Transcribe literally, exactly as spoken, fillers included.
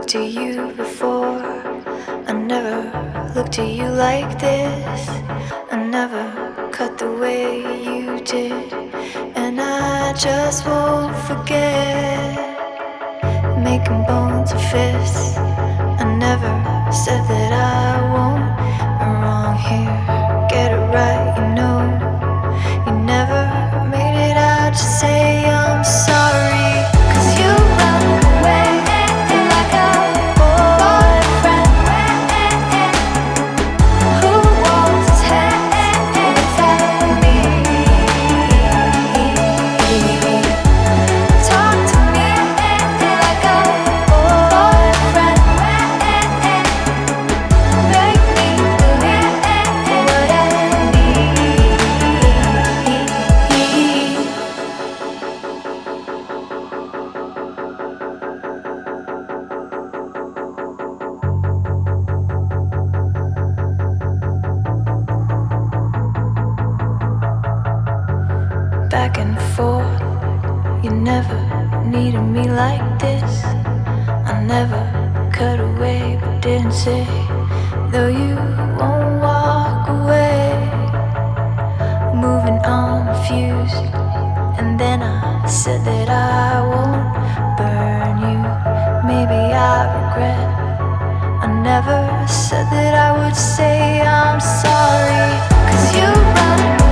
looked at you before. I never looked at you like this. I never cut the way you did. And I just won't forget making bones of fists. I never said that I won't be wrong here. Get it right, you know. You never made it out to say I'm sorry. Cause you run away like a boyfriend who wants his hands without me. Talk to me like a boyfriend. Make me believe what I need. Back and forth, you never needed me like this. I never cut away but didn't say, though you won't walk away. Moving on, fused, and then I said that I won't burn you. Maybe I regret I never said that I would say I'm sorry. Cause you run